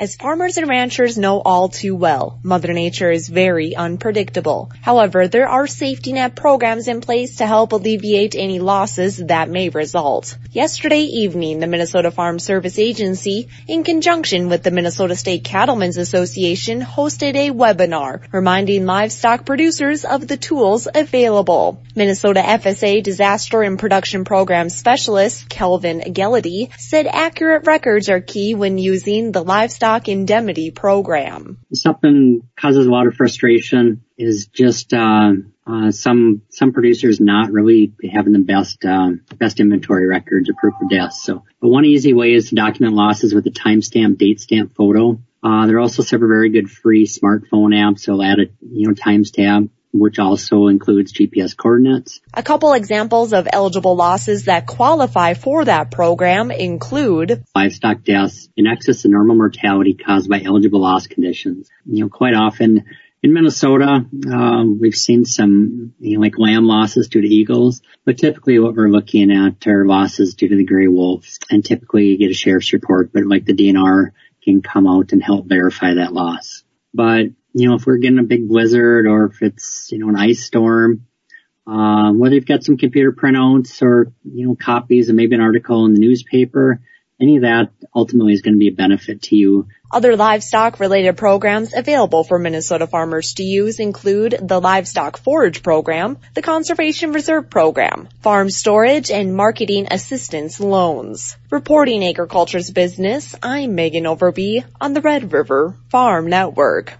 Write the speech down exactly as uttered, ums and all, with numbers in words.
As farmers and ranchers know all too well, Mother Nature is very unpredictable. However, there are safety net programs in place to help alleviate any losses that may result. Yesterday evening, the Minnesota Farm Service Agency, in conjunction with the Minnesota State Cattlemen's Association, hosted a webinar reminding livestock producers of the tools available. Minnesota F S A Disaster and Production Program Specialist Kelvin Gellady said accurate records are key when using the livestock indemnity program. Something causes a lot of frustration is just uh, uh, some some producers not really having the best uh, best inventory records or proof of death. So, but one easy way is to document losses with a timestamp, date stamp photo. Uh, there are also several very good free smartphone apps. So, I'll add a you know timestamp, which also includes G P S coordinates. A couple examples of eligible losses that qualify for that program include livestock deaths in excess of normal mortality caused by eligible loss conditions. You know, quite often in Minnesota, um, we've seen some, you know, like lamb losses due to eagles, but typically what we're looking at are losses due to the gray wolves, and typically you get a sheriff's report, but like the D N R can come out and help verify that loss. But you know, if we're getting a big blizzard or if it's, you know, an ice storm, um, whether you've got some computer printouts or, you know, copies and maybe an article in the newspaper, any of that ultimately is going to be a benefit to you. Other livestock-related programs available for Minnesota farmers to use include the Livestock Forage Program, the Conservation Reserve Program, Farm Storage and Marketing Assistance Loans. Reporting Agriculture's Business, I'm Megan Overby on the Red River Farm Network.